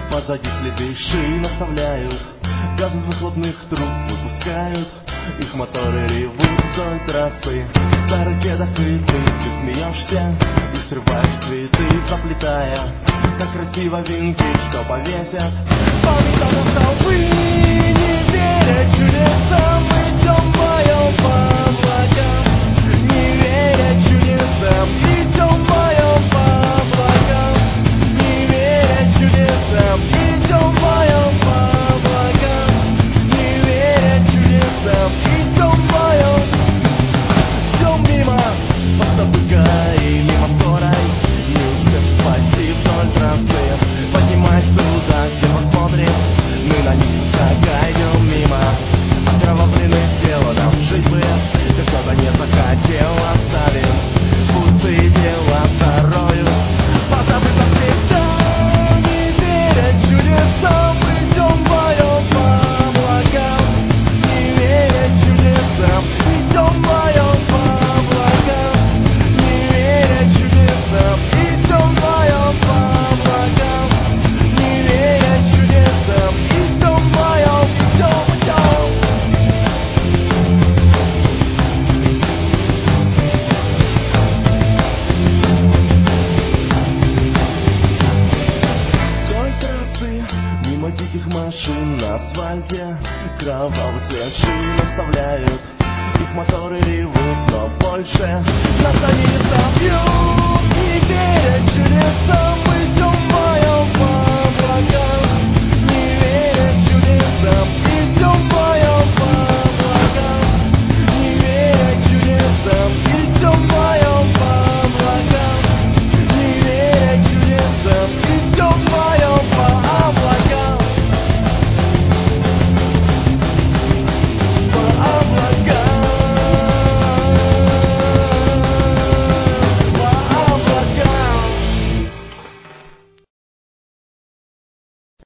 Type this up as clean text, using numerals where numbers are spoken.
Позади следы шин оставляют, газ из выхлопных труб выпускают. Их моторы ревут вдоль трассы. В старых кедах и ты смеешься и срываешь цветы, заплетая так красиво венки, что повесят по металлу столбы. Не веря чудесам, идем вдвоем по облакам. Не веря чудесам, идем вдвоем по облакам. Не веря чудесам, идем вдвоем по облакам. Не веря чудесам, идем вдвоем. Идем мимо автопыка и мимо скорой, не успев спасти вдоль трассы. Поднимаясь туда, где посмотрим, мы на них шага идем мимо окровавленных тел. Нам жить бы, да кто-то не захотел, оставим пустые тела вторую. Позабыто всегда, не веря чудесам, идем вдвоем по облакам. Не веря чудесам, идем вдвоем по облакам. Не веря чудесам, идем вдвоем по облакам. Не веря чудесам, идем вдвоем, идем, идем. Вдоль трассы, мимо диких машин на асфальте, кровавый цвет шин оставляют. Их моторы ревут, но больше нас они не собьют. Не веря чудесам,